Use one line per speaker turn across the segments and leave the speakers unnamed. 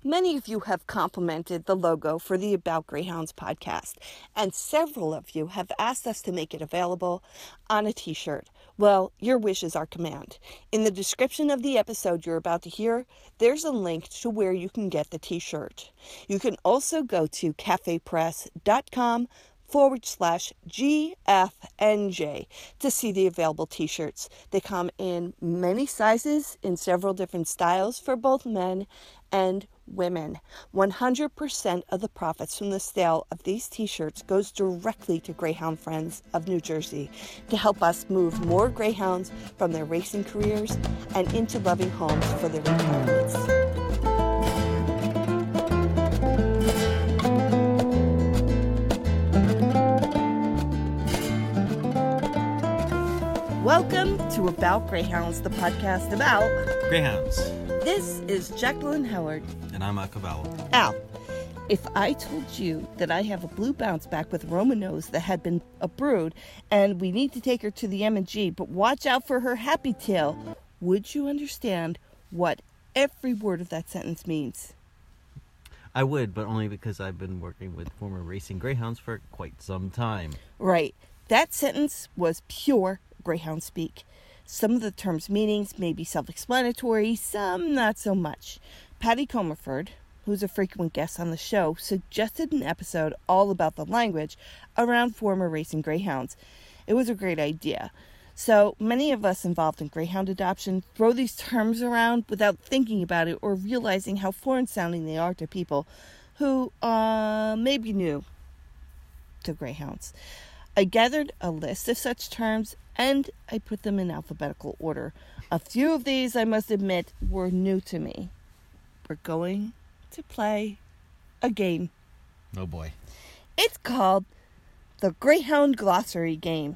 Many of you have complimented the logo for the About Greyhounds podcast, and several of you have asked us to make it available on a t-shirt. Well, your wish is our command. In the description of the episode you're about to hear, there's a link to where you can get the t-shirt. You can also go to cafepress.com/GFNJ to see the available t-shirts. They come in many sizes in several different styles for both men and women. 100% of the profits from the sale of these t-shirts goes directly to Greyhound Friends of New Jersey to help us move more greyhounds from their racing careers and into loving homes for their retirements. Welcome to About Greyhounds, the podcast about
Greyhounds.
This is Jacqueline Howard.
And I'm Al Cavallo.
Al, if I told you that I have a blue bounce back with Roma nose that had been a brood and we need to take her to the M&G, but watch out for her happy tail, would you understand what every word of that sentence means?
I would, but only because I've been working with former racing greyhounds for quite some time.
Right. That sentence was pure greyhound speak. Some of the term's meanings may be self-explanatory, some not so much. Patty Comerford, who's a frequent guest on the show, suggested an episode all about the language around former racing greyhounds. It was a great idea. So many of us involved in greyhound adoption throw these terms around without thinking about it or realizing how foreign-sounding they are to people who may be new to greyhounds. I gathered a list of such terms and I put them in alphabetical order. A few of these, I must admit, were new to me. We're going to play a game.
Oh boy.
It's called the Greyhound Glossary Game.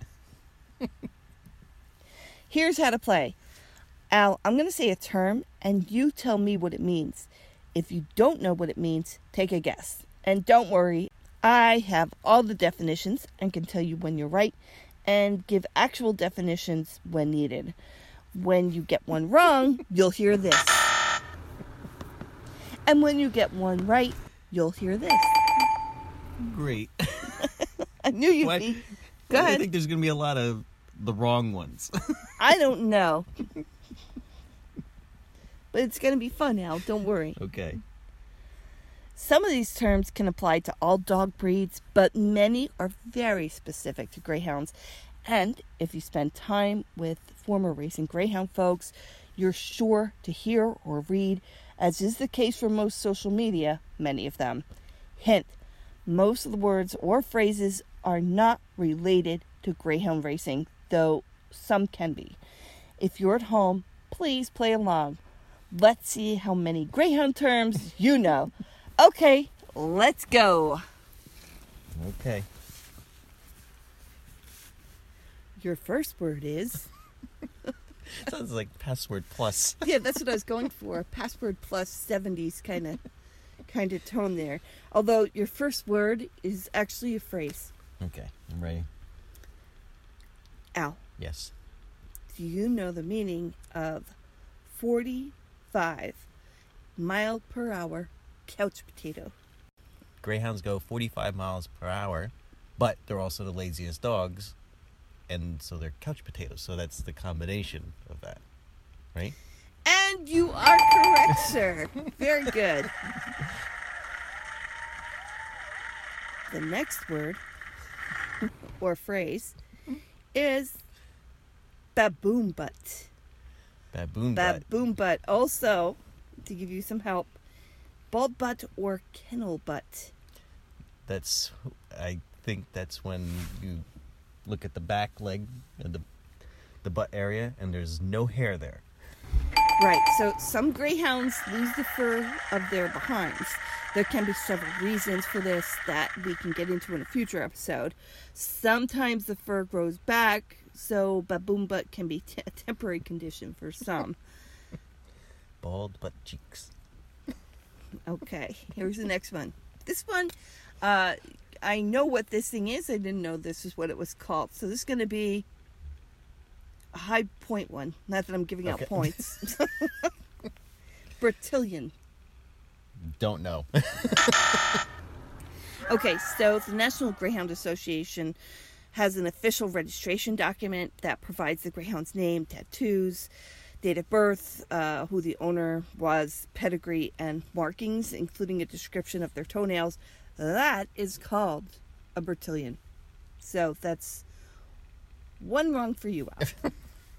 Here's how to play. Al, I'm going to say a term and you tell me what it means. If you don't know what it means, take a guess. And don't worry, I have all the definitions and can tell you when you're right and give actual definitions when needed. When you get one wrong, you'll hear this. And when you get one right, you'll hear this.
Great.
I knew you'd be. Go ahead.
I think there's going to be a lot of the wrong ones.
I don't know. But it's going to be fun, Al. Don't worry.
Okay.
Some of these terms can apply to all dog breeds, but many are very specific to greyhounds. And if you spend time with former racing greyhound folks, you're sure to hear or read, as is the case for most social media, many of them. Hint, most of the words or phrases are not related to greyhound racing, though some can be. If you're at home, please play along. Let's see how many greyhound terms you know. Okay, let's go.
Okay.
Your first word is...
Sounds like password plus.
Yeah, that's what I was going for. Password plus 70s kind of tone there. Although your first word is actually a phrase.
Okay, I'm ready.
Al,
Yes.
do you know the meaning of 45 mile per hour couch potato?
Greyhounds go 45 miles per hour, but they're also the laziest dogs, and so they're couch potatoes. So that's the combination of that, right?
And you are correct, sir. Very good. The next word or phrase is baboon butt.
Baboon butt.
Baboon butt. Also, to give you some help, bald butt or kennel butt.
I think that's when you look at the back leg and the butt area and there's no hair there.
Right, so some greyhounds lose the fur of their behinds. There can be several reasons for this that we can get into in a future episode. Sometimes the fur grows back, so baboon butt can be a temporary condition for some.
Bald butt cheeks.
Okay, here's the next one. This one, I know what this thing is. I didn't know this is what it was called. So this is going to be a high point one. Not that I'm giving out points. Bertillon.
Don't know.
Okay, so the National Greyhound Association has an official registration document that provides the greyhound's name, tattoos, date of birth, who the owner was, pedigree, and markings, including a description of their toenails. That is called a Bertillon. So that's one wrong for you, Al.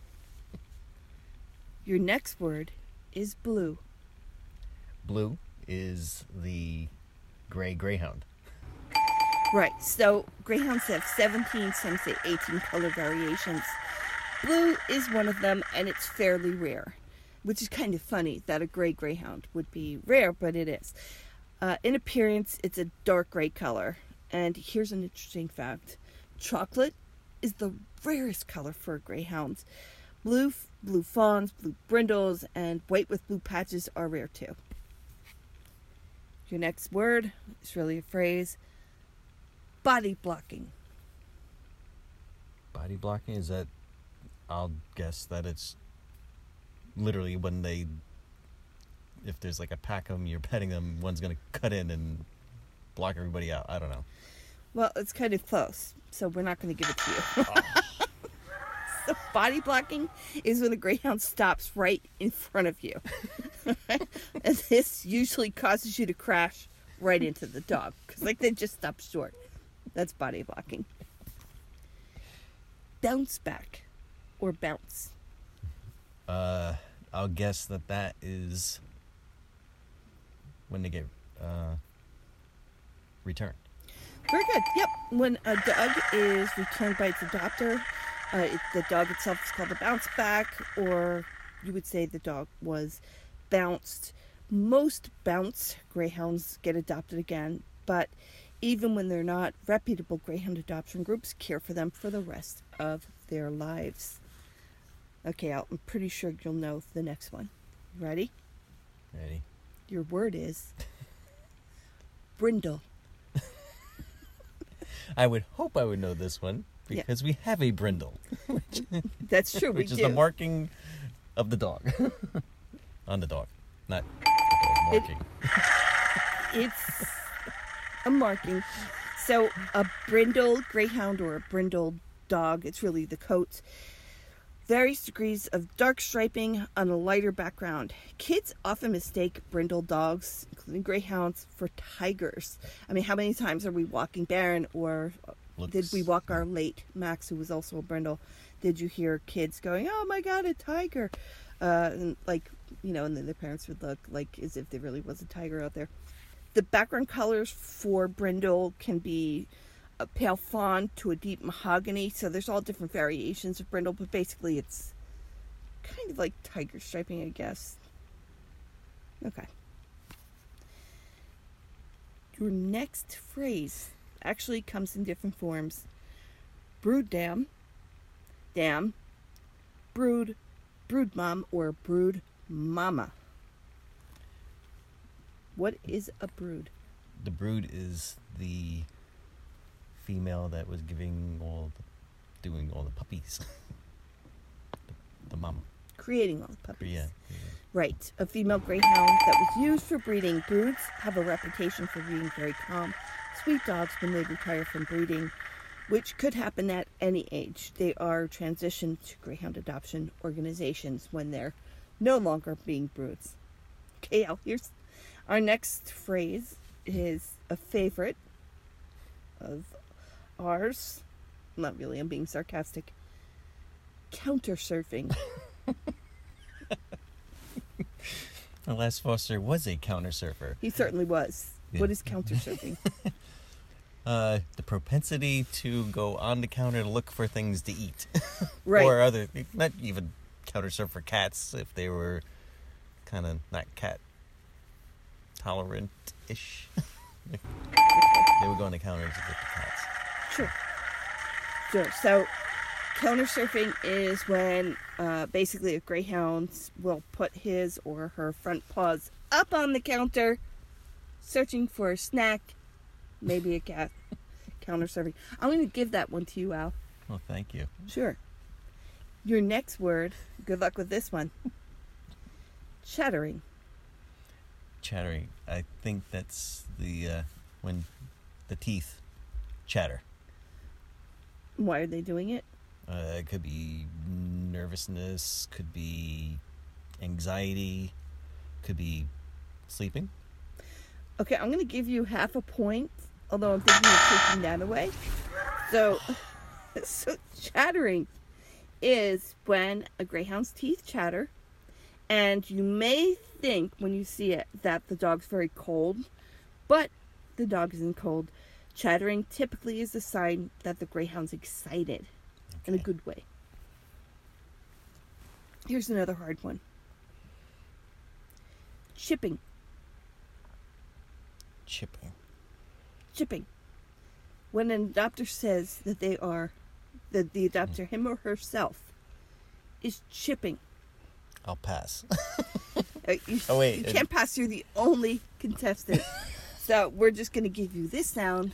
Your next word is blue.
Blue is the gray greyhound.
Right, so greyhounds have 17, some say 18 color variations. Blue is one of them, and it's fairly rare, which is kind of funny that a gray greyhound would be rare, but it is. In appearance, it's a dark gray color, and here's an interesting fact. Chocolate is the rarest color for greyhounds. Blue fawns, blue brindles, and white with blue patches are rare too. Your next word is really a phrase. Body blocking.
Body blocking, is that, I'll guess that it's literally when if there's like a pack of them, you're petting them, one's going to cut in and block everybody out. I don't know.
Well, it's kind of close, so we're not going to give it to you. So body blocking is when the greyhound stops right in front of you. And this usually causes you to crash right into the dog, because they just stop short. That's body blocking. Bounce back or bounce.
I'll guess that is when they get returned.
Very good. Yep. When a dog is returned by its adopter, the dog itself is called a bounce back, or you would say the dog was bounced. Most bounce greyhounds get adopted again, but even when they're not, reputable greyhound adoption groups care for them for the rest of their lives. Okay, I'm pretty sure you'll know the next one. Ready?
Ready.
Your word is brindle.
I would hope I would know this one, because we have a brindle.
That's true,
which
we
is
do.
the marking of the dog. On the dog. Not the dog marking.
It's a marking. So a brindle greyhound or a brindle dog, it's really the coat. Various degrees of dark striping on a lighter background. Kids often mistake brindle dogs, including greyhounds, for tigers. I mean, how many times are we walking Baron, or did we walk our late Max, who was also a brindle? Did you hear kids going, "Oh my God, a tiger!" And and then their parents would look as if there really was a tiger out there. The background colors for brindle can be a pale fawn to a deep mahogany, so there's all different variations of brindle, but basically it's kind of like tiger striping, I guess. Okay. Your next phrase actually comes in different forms. Brood dam, brood mom, or brood mama. What is a brood?
The brood is the female that was doing all the puppies. the mama.
Creating all the puppies.
Yeah.
Right. A female greyhound that was used for breeding. Broods have a reputation for being very calm, sweet dogs when they retire from breeding, which could happen at any age. They are transitioned to greyhound adoption organizations when they're no longer being broods. Okay, here's our next phrase. Is a favorite of ours. Not really, I'm being sarcastic. Counter surfing.
Les Foster was a counter surfer.
He certainly was.
Yeah.
What is counter surfing?
The propensity to go on the counter to look for things to eat.
Right.
Or other, not even counter surf for cats if they were kind of not cat tolerant-ish. They would go on the counter to get the cats.
Sure. So, counter surfing is when basically a greyhound will put his or her front paws up on the counter, searching for a snack, maybe a cat. Counter surfing. I'm going to give that one to you, Al.
Well, thank you.
Sure. Your next word, good luck with this one. Chattering.
Chattering. I think that's the when the teeth chatter.
Why are they doing it?
It could be nervousness, could be anxiety, could be sleeping.
Okay, I'm going to give you half a point, although I'm thinking of taking that away. So chattering is when a greyhound's teeth chatter, and you may think when you see it that the dog's very cold, but the dog isn't cold. Chattering typically is a sign that the greyhound's excited in a good way. Here's another hard one. Chipping. Chipping. When an adopter says that the adopter, him or herself, is chipping.
I'll pass.
You can't pass. You're the only contestant. So we're just going to give you this sound.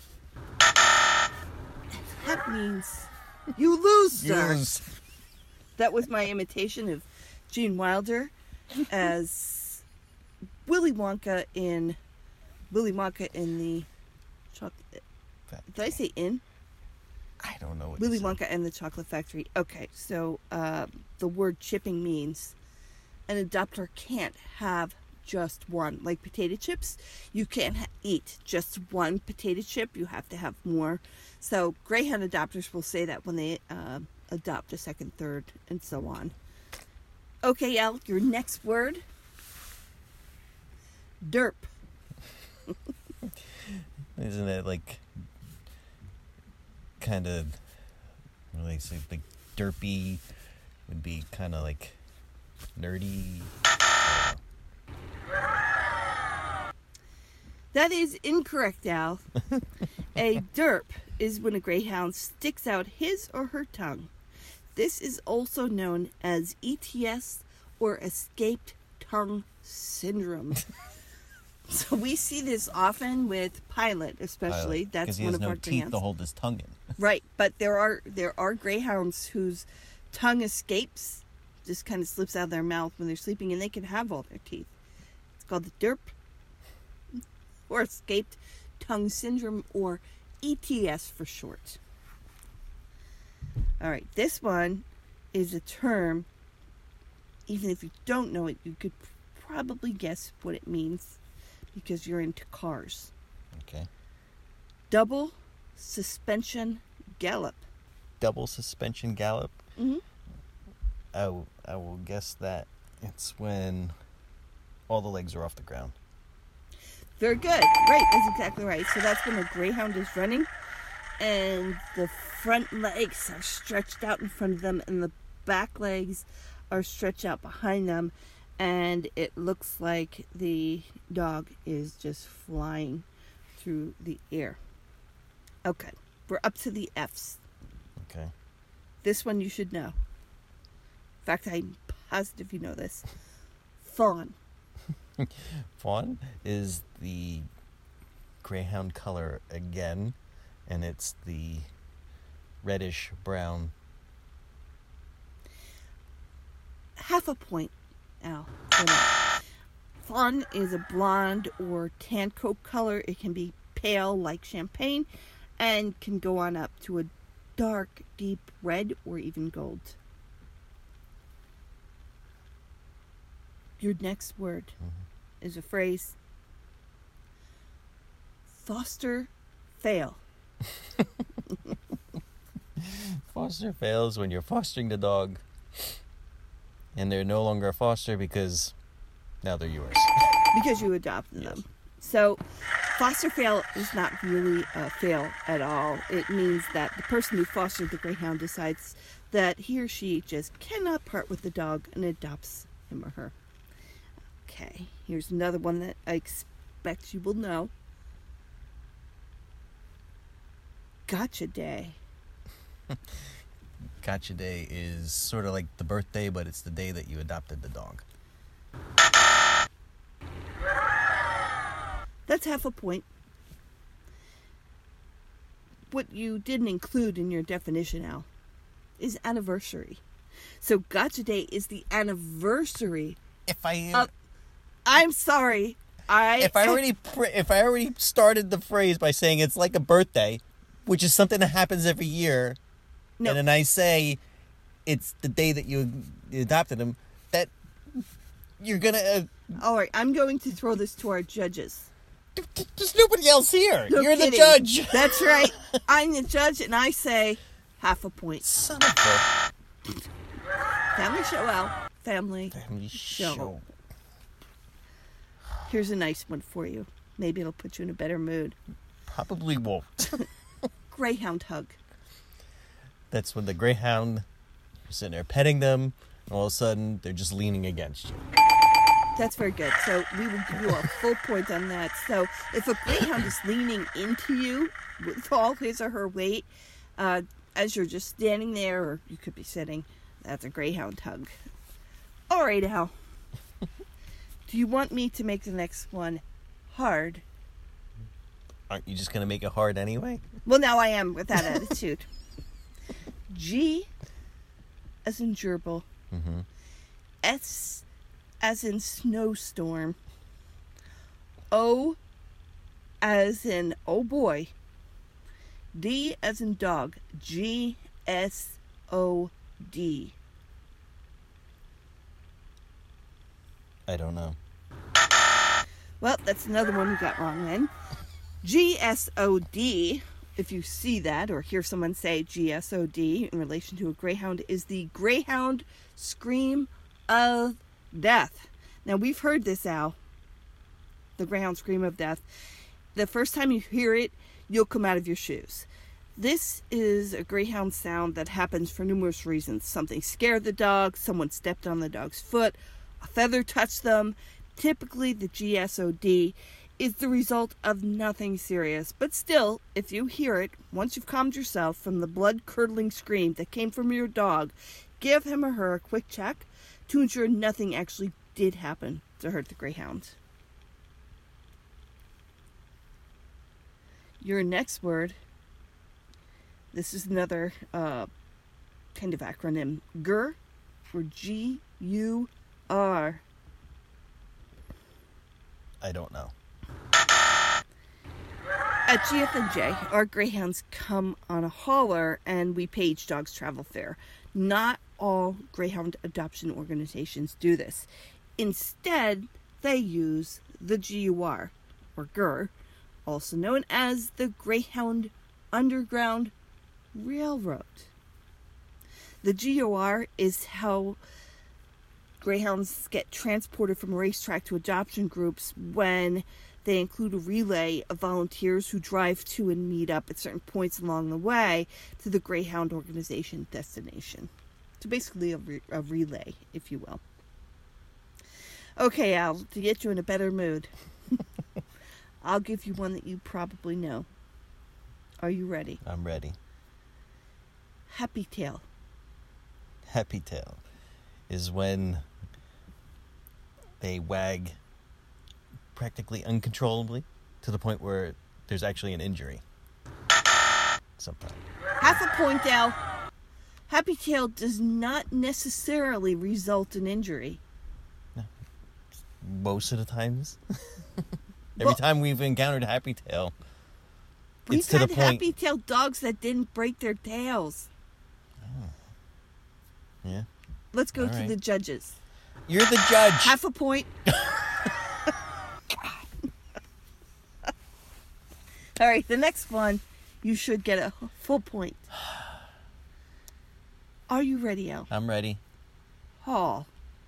That means you lose, sir. That was my imitation of Gene Wilder as Willy Wonka in the chocolate. Did I say in?
I don't know what
Willy Wonka and the Chocolate Factory. Okay, so the word chipping means an adopter can't have just one. Like potato chips, you can't eat just one potato chip. You have to have more. So greyhound adopters will say that when they adopt a second, third, and so on. Okay, Al, your next word. Derp.
Isn't it like kind of, what do they say, like derpy would be kind of like nerdy?
That is incorrect, Al. A derp is when a greyhound sticks out his or her tongue. This is also known as ETS or escaped tongue syndrome. So we see this often with Pilot, especially. That's one of our greyhounds. Because he has no teeth
to hold his tongue in.
Right, but there are greyhounds whose tongue escapes, just kind of slips out of their mouth when they're sleeping, and they can have all their teeth. It's called the derp, or escaped tongue syndrome, or ETS for short. All right, this one is a term. Even if you don't know it, you could probably guess what it means because you're into cars.
Okay.
Double suspension gallop.
Double suspension gallop?
Mm-hmm.
I will guess that it's when all the legs are off the ground.
Very good. Right, that's exactly right. So that's when a greyhound is running and the front legs are stretched out in front of them and the back legs are stretched out behind them, and it looks like the dog is just flying through the air. Okay, we're up to the F's.
Okay.
This one you should know. In fact, I'm positive you know this. Fawn.
Fawn is the greyhound color again, and it's the reddish brown.
Half a point, Al. Fawn is a blonde or tan coat color. It can be pale like champagne and can go on up to a dark, deep red or even gold. Your next word is a phrase. Foster fail.
Foster fails when you're fostering the dog and they're no longer a foster because now they're yours.
Because you adopted them. So foster fail is not really a fail at all. It means that the person who fostered the greyhound decides that he or she just cannot part with the dog and adopts him or her. Okay, here's another one that I expect you will know. Gotcha day.
Gotcha day is sort of like the birthday, but it's the day that you adopted the dog.
That's half a point. What you didn't include in your definition, Al, is anniversary. So Gotcha day is the anniversary.
If I...
I'm sorry.
If I already started the phrase by saying it's like a birthday, which is something that happens every year,
No.
and then I say it's the day that you adopted him, that you're gonna.
All right, I'm going to throw this to our judges.
There's nobody else here.
No
You're
kidding.
the judge.
That's right. I'm the judge, and I say half a point.
Son of a
Family show, Al. Family
family
show.
show.
Here's a nice one for you. Maybe it'll put you in a better mood.
Probably won't.
Greyhound hug.
That's when the greyhound, you're sitting there petting them, and all of a sudden they're just leaning against you.
That's very good. So we will give you a full point on that. So if a greyhound is leaning into you with all his or her weight, as you're just standing there, or you could be sitting, that's a greyhound hug. All right, Al. Do you want me to make the next one hard?
Aren't you just going to make it hard anyway?
Well, now I am with that attitude. G as in gerbil.
Mm-hmm.
S as in snowstorm. O as in oh boy. D as in dog. G S O D.
I don't know.
Well, that's another one you got wrong then. GSOD, if you see that or hear someone say GSOD in relation to a greyhound, is the greyhound scream of death. Now, we've heard this, Al. The greyhound scream of death. The first time you hear it, you'll come out of your shoes. This is a greyhound sound that happens for numerous reasons. Something scared the dog, someone stepped on the dog's foot, a feather touched them. Typically, the GSOD is the result of nothing serious. But still, if you hear it, once you've calmed yourself from the blood-curdling scream that came from your dog, give him or her a quick check to ensure nothing actually did happen to hurt the greyhound. Your next word, this is another kind of acronym, GUR, or G-U-R.
I don't know.
At GFNJ, our greyhounds come on a hauler and we pay each dog's travel fare. Not all greyhound adoption organizations do this. Instead, they use the GUR, or GUR, also known as the Greyhound Underground Railroad. The GUR is how greyhounds get transported from a racetrack to adoption groups when they include a relay of volunteers who drive to and meet up at certain points along the way to the greyhound organization destination. So basically a relay, if you will. Okay, Al, to get you in a better mood, I'll give you one that you probably know. Are you ready?
I'm ready.
Happy tail.
Happy tail is when they wag practically uncontrollably to the point where there's actually an injury. Sometimes.
Half a point, Al. Happy tail does not necessarily result in injury.
Most of the times. Every time we've encountered happy tail, it's to the point.
We've had happy tail dogs that didn't break their tails.
Oh. Yeah.
Let's go
All
to
right.
the judges.
You're the judge.
Half a point. All right, the next one, you should get a full point. Are you ready, Al?
I'm ready.
Haul.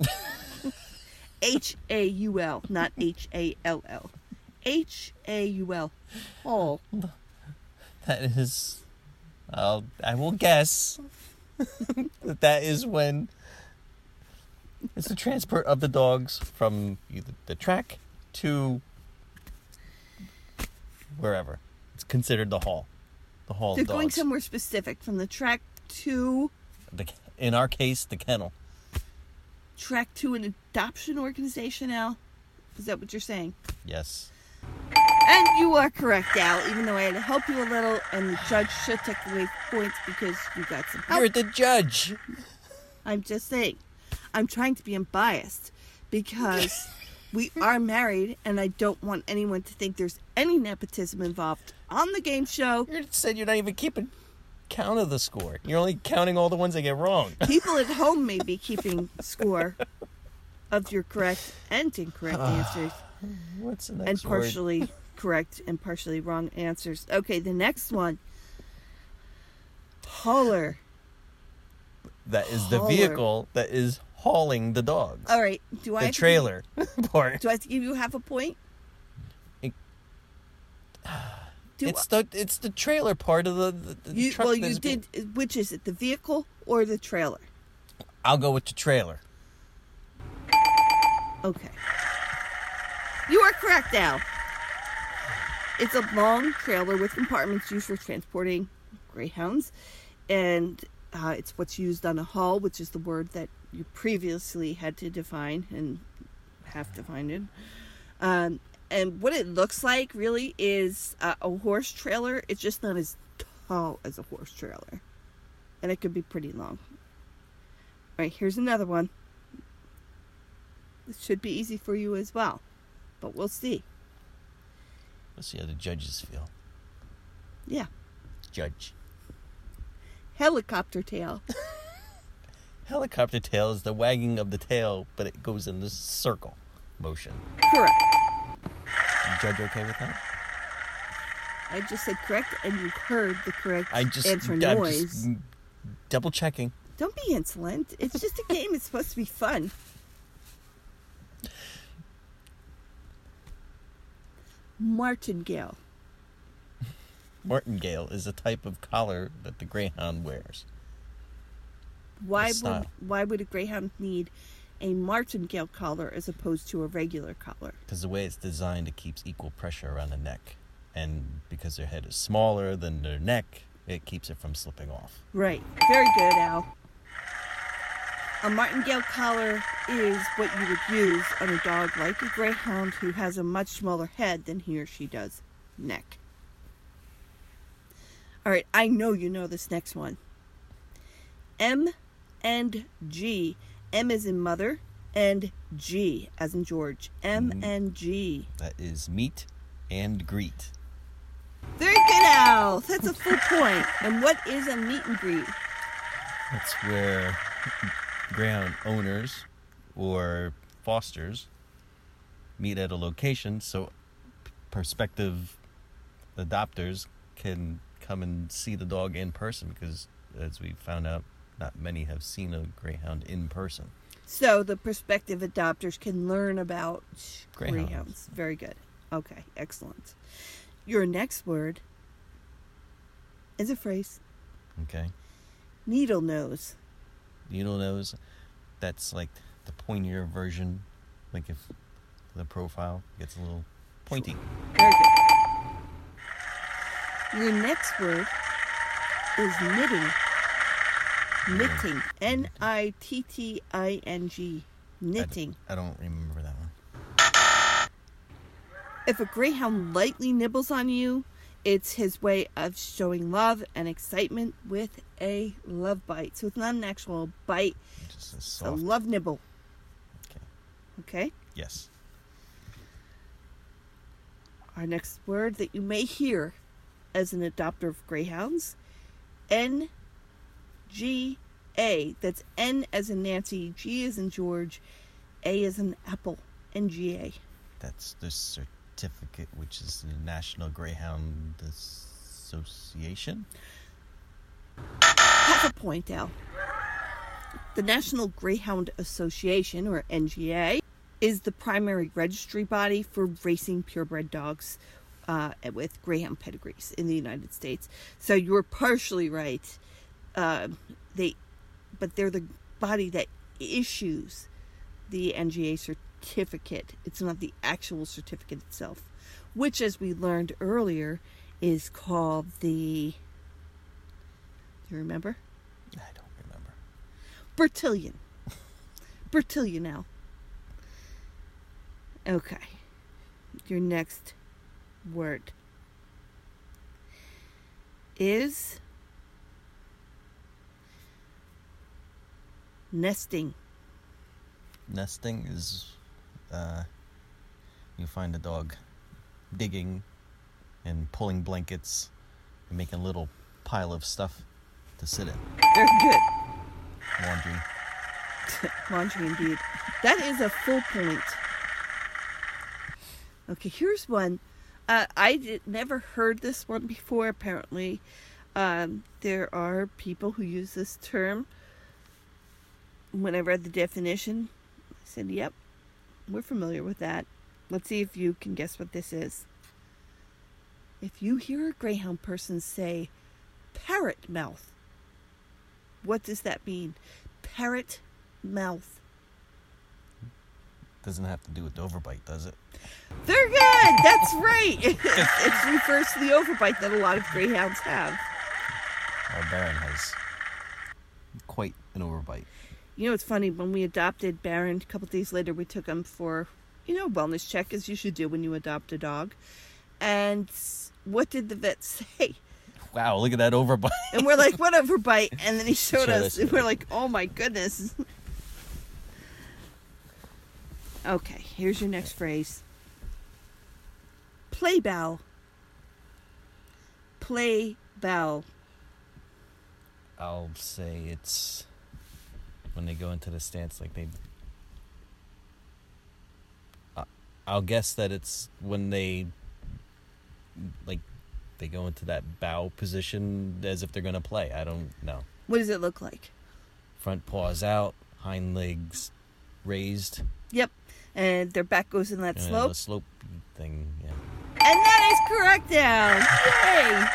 H-A-U-L, not H-A-L-L. H-A-U-L. Haul.
That is, I will guess that is when it's the transport of the dogs from either the track to wherever. It's considered the haul. The haul
They're
of dogs.
going somewhere specific, from the track to
In our case, the kennel.
an adoption organization, Al? Is that what you're saying?
Yes.
And you are correct, Al, even though I had to help you a little, and the judge should take away points because you got some help.
You're the judge.
I'm just saying. I'm trying to be unbiased because We are married, and I don't want anyone to think there's any nepotism involved on the game show.
You said you're not even keeping count of the score. You're only counting all the ones I get wrong.
People at home may be keeping score of your correct and incorrect answers.
What's the next
and partially correct and partially wrong answers. Okay, the next one. Hauler.
That is the vehicle that is hauling the dogs.
All right.
The trailer part.
Do I have to give you half a point?
It's the trailer part of the truck.
Well, you did. Which is it, the vehicle or the trailer?
I'll go with the trailer.
Okay. You are correct, Al. It's a long trailer with compartments used for transporting greyhounds, and it's what's used on a haul, which is the word that you previously had to define and have defined it. And what it looks like really is a horse trailer. It's just not as tall as a horse trailer, and it could be pretty long. All right, here's another one. This should be easy for you as well, but we'll see.
Let's see how the judges feel.
Yeah.
Judge.
Helicopter tail.
Helicopter tail is the wagging of the tail, but it goes in this circle motion.
Correct.
Judge okay with that?
I just said correct, and you heard the correct answer
I'm
noise.
just double checking.
Don't be insolent. It's just a game. It's supposed to be fun. Martingale.
Martingale is a type of collar that the greyhound wears.
Why would a greyhound need a martingale collar as opposed to a regular collar?
Because the way it's designed, it keeps equal pressure around the neck. And because their head is smaller than their neck, it keeps it from slipping off.
Right. Very good, Al. A martingale collar is what you would use on a dog like a greyhound who has a much smaller head than he or she does neck. All right, I know you know this next one. M and G. M as in mother and G as in George. M and G.
That is meet and greet.
Very good, Al. That's a full point. And what is a meet and greet?
That's where greyhound owners or fosters meet at a location so prospective adopters can come and see the dog in person, because as we found out, not many have seen a greyhound in person.
So the prospective adopters can learn about greyhounds. Very good. Okay, excellent. Your next word is a phrase.
Okay.
Needle nose.
Needle nose, that's like the pointier version, like if the profile gets a little pointy.
Very good. Your next word is knitting. Knitting. N-I-T-T-I-N-G. Knitting.
I don't remember that one.
If a greyhound lightly nibbles on you, it's his way of showing love and excitement with a love bite. So it's not an actual bite.
Just a
It's
soft.
a love nibble.
Okay.
Okay?
Yes.
Our next word that you may hear as an adopter of greyhounds, N-G-A. That's N as in Nancy, G as in George, A as in Apple, N-G-A.
That's the certificate, which is the National Greyhound Association.
Half a point, Al. The National Greyhound Association, or NGA, is the primary registry body for racing purebred dogs with greyhound pedigrees in the United States. So you were partially right. But they're the body that issues the NGA certificate. It's not the actual certificate itself, which, as we learned earlier, is called the... Do you remember?
I don't remember.
Bertillon. Bertillon now. Okay. Your next word is nesting.
Nesting is you find a dog digging and pulling blankets and making a little pile of stuff to sit in.
Very good.
Laundry.
Laundry indeed. That is a full point. Okay, here's one. I never heard this one before, apparently. There are people who use this term. When I read the definition, I said, yep, we're familiar with that. Let's see if you can guess what this is. If you hear a Greyhound person say, parrot mouth, what does that mean? Parrot mouth.
Doesn't have to do with the overbite, does it?
They're good! That's right! It refers to the overbite that a lot of Greyhounds have.
Our Baron has quite an overbite.
You know, it's funny, when we adopted Baron, a couple days later we took him for, wellness check, as you should do when you adopt a dog. And what did the vet say?
Wow, look at that overbite.
And we're like, what overbite? And then he showed us, and we're like, oh my goodness. Okay, here's your next phrase. Play bow. Play bow.
I'll say it's when they go into the stance, like they... I'll guess that it's when they go into that bow position as if they're going to play. I don't know.
What does it look like?
Front paws out, hind legs raised.
Yep. And their back goes in that slope.
The slope thing, yeah.
And that is correct now. Yay!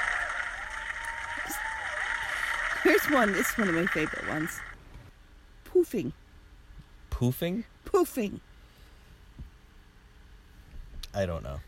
Here's one. This is one of my favorite ones. Poofing.
Poofing?
Poofing.
I don't know.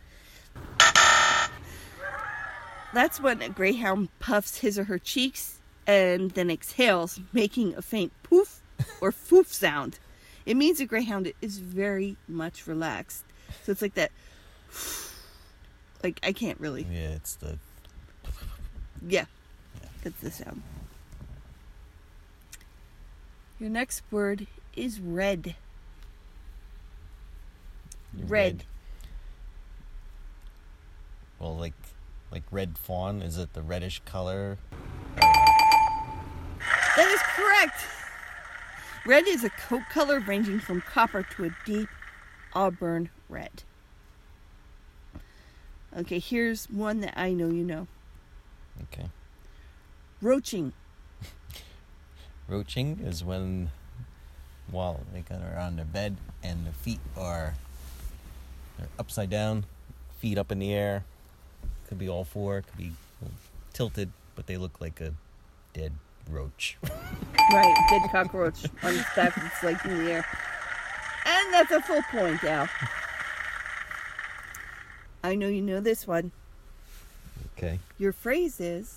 That's when a Greyhound puffs his or her cheeks and then exhales, making a faint poof or foof sound. It means a Greyhound is very much relaxed. So it's like that. Like, I can't really.
Yeah, it's the...
Yeah, that's the sound. Your next word is red. Red.
Well, like red fawn, is it the reddish color?
That is correct. Red is a coat color ranging from copper to a deep auburn red. Okay, here's one that I know you know.
Okay.
Roaching.
Roaching is when, while they are on their bed and their feet they're upside down, feet up in the air. Could be all four, could be tilted, but they look like a dead roach.
Right, dead cockroach on its back with its legs in the air. And that's a full point, Al. I know you know this one.
Okay.
Your phrase is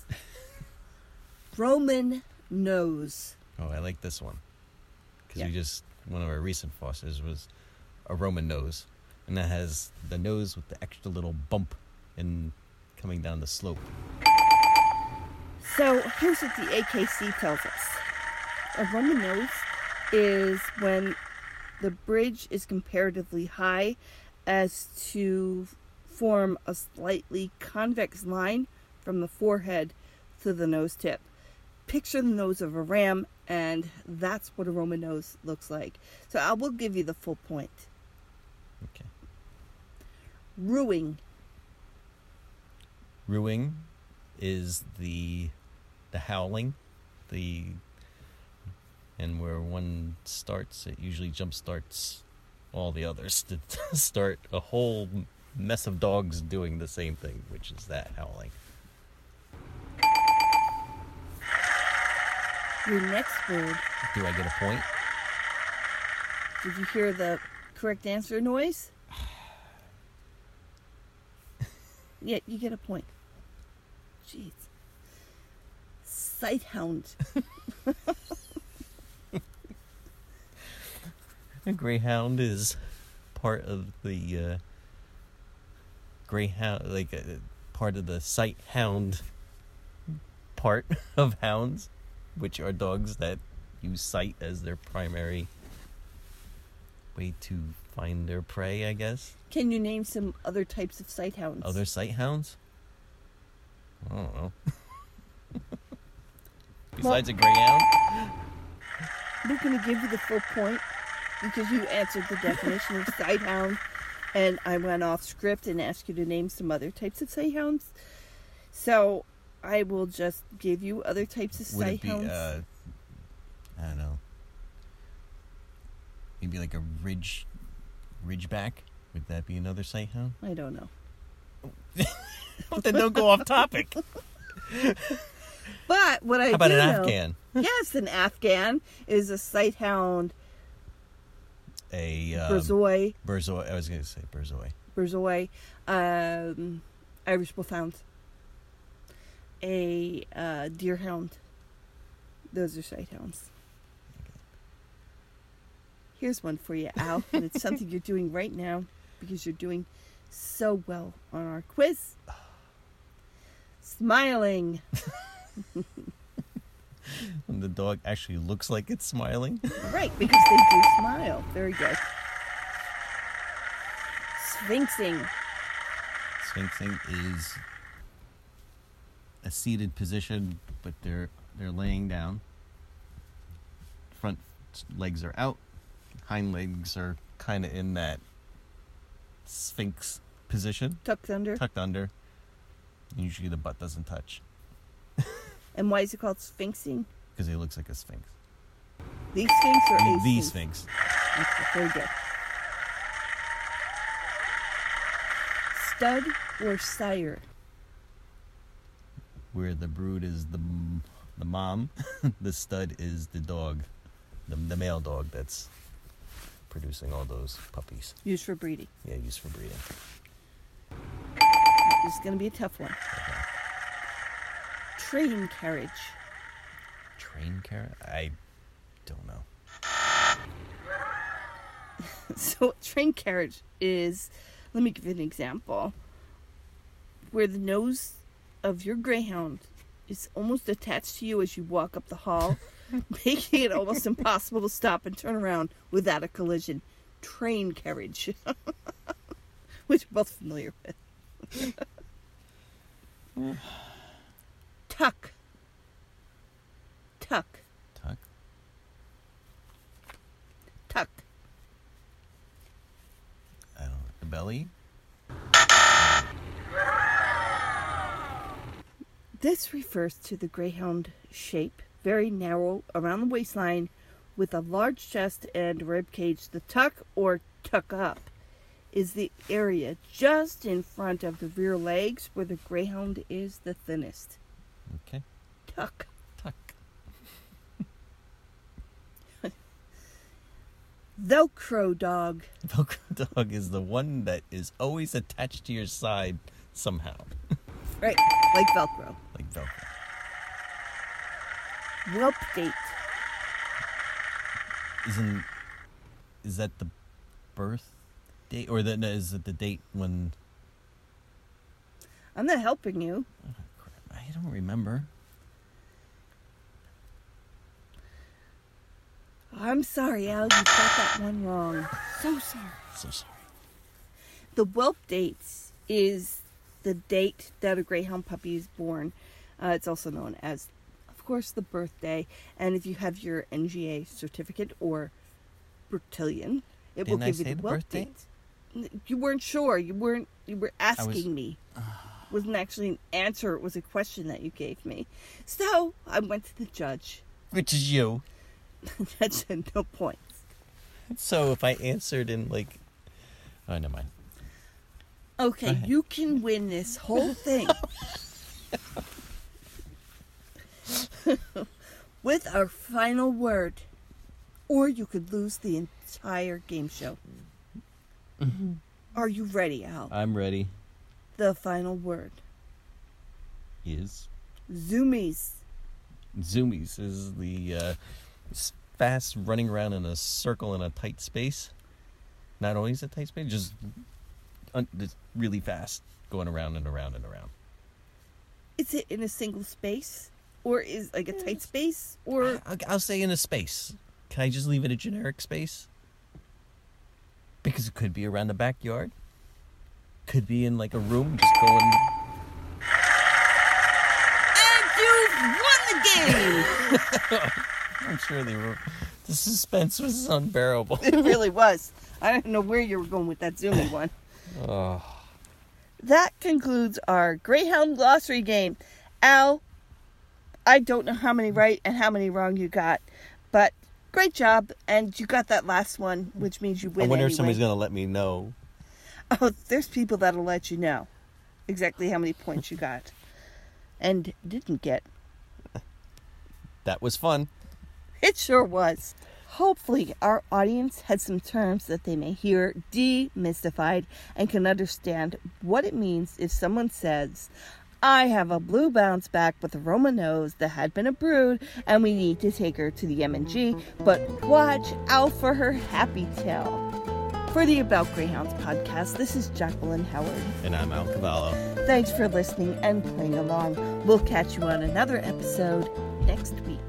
Roman nose.
Oh, I like this one. Because one of our recent fosters was a Roman nose. And that has the nose with the extra little bump in coming down the slope.
So here's what the AKC tells us. A Roman nose is when the bridge is comparatively high as to form a slightly convex line from the forehead to the nose tip. Picture the nose of a ram, and that's what a Roman nose looks like. So I will give you the full point.
Okay.
Ruing.
Ruing is the howling, and where one starts, it usually jump starts all the others to start a whole mess of dogs doing the same thing, which is that howling.
Your next word.
Do I get a point?
Did you hear the correct answer noise? Yeah, you get a point. Jeez. Sighthound.
A greyhound is part of the greyhound, part of the sight hound part of hounds, which are dogs that use sight as their primary way to find their prey, I guess.
Can you name some other types of sighthounds?
Other sighthounds? I don't know. Besides a greyhound?
We're going to give you the full point because you answered the definition of sighthound, and I went off script and asked you to name some other types of sighthounds. So I will just give you other types of
Would it be,
sighthounds.
I don't know. Maybe like a ridgeback? Would that be another sighthound?
I don't know.
Then don't go off topic.
But what I
How about
do
an
know,
Afghan?
Yes, an Afghan is a sighthound.
A
Borzoi.
Borzoi. I was going to say Borzoi.
Borzoi. Irish Wolfhound. A Deerhound. Those are sighthounds. Here's one for you, Al. And it's something you're doing right now because you're doing so well on our quiz. Smiling.
When the dog actually looks like it's smiling.
Right, because they do smile. Very good. Sphinxing.
Sphinxing is a seated position, but they're laying down. Front legs are out. Hind legs are kind of in that sphinx position.
Tucked under.
Usually the butt doesn't touch.
And why is it called sphinxing?
Because it looks like a sphinx.
The sphinx or a
The
sphinx?
sphinx.
Okay, very good. Stud or sire?
Where the brood is the mom, the stud is the dog, the male dog that's producing all those puppies.
Used for breeding.
Yeah, used for breeding.
This is going to be a tough one.
Okay.
Train carriage.
Train carriage? I don't know.
So, train carriage is, let me give you an example, where the nose of your greyhound is almost attached to you as you walk up the hall, making it almost impossible to stop and turn around without a collision. Train carriage. Which we're both familiar with. Tuck. Tuck.
Tuck?
Tuck.
I don't know. The belly?
This refers to the greyhound shape, very narrow around the waistline, with a large chest and rib cage. The tuck or tuck up is the area just in front of the rear legs where the greyhound is the thinnest.
Okay.
Tuck.
Tuck.
Velcro dog.
Velcro dog is the one that is always attached to your side somehow.
Right, like Velcro.
Like Velcro.
Whelp date.
Is that the birth date? Or is it the date when...
I'm not helping you.
Oh, crap. I don't remember.
I'm sorry, Al. You got that one wrong. So sorry.
So sorry.
The whelp date is the date that a greyhound puppy is born. It's also known as, of course, the birthday. And if you have your NGA certificate or Bertillon, it will give you the whelp date. You weren't sure. You were asking me. It wasn't actually an answer. It was a question that you gave me. So I went to the judge.
Which is you.
Judge said no points.
So if I answered in like... Oh, never mind.
Okay, you can win this whole thing. With our final word. Or you could lose the entire game show. Mm-hmm. Are you ready, Al?
I'm ready.
The final word.
Is?
Zoomies.
Zoomies is the fast running around in a circle in a tight space. Not always a tight space, just really fast, going around and around and around.
Is it in a single space? Or is like a tight space? Or
I'll say in a space. Can I just leave it a generic space? Because it could be around the backyard. Could be in like a room, just going.
And you've won the game!
I'm sure they were. The suspense was unbearable.
It really was. I don't know where you were going with that Zoomy one.
Oh.
That concludes our Greyhound glossary game. Al, I don't know how many right and how many wrong you got, but great job, and you got that last one, which means you win
I wonder
anyway.
if somebody's going to let me know.
Oh, there's people that'll let you know exactly how many points you got and didn't get.
That was fun.
It sure was. Hopefully, our audience had some terms that they may hear demystified and can understand what it means if someone says, I have a blue bounce back with a Roma nose that had been a brood and we need to take her to the M&G, but watch out for her happy tail. For the About Greyhounds podcast, this is Jacqueline Howard.
And I'm Al Cavallo.
Thanks for listening and playing along. We'll catch you on another episode next week.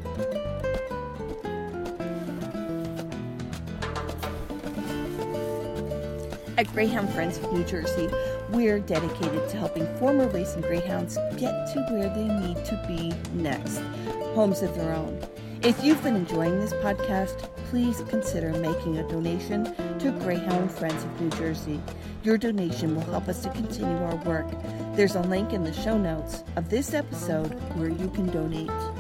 At Greyhound Friends of New Jersey, we're dedicated to helping former racing greyhounds get to where they need to be next, homes of their own. If you've been enjoying this podcast, please consider making a donation to Greyhound Friends of New Jersey. Your donation will help us to continue our work. There's a link in the show notes of this episode where you can donate.